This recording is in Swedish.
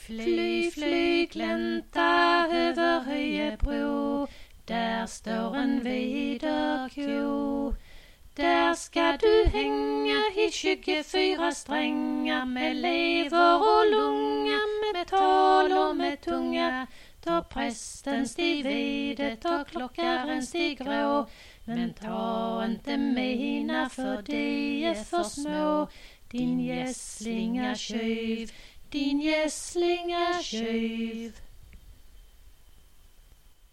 Fly, fly, glänta över Höjebro. Där står en viderko. Där ska du hänga i 24 strängar med lever och lunga, med tal och med tunga. Ta prästen stig videt och klockaren stig grå. Men ta inte mina för de är för små. Din gässlinga tjuv, din gässlinga tjuv.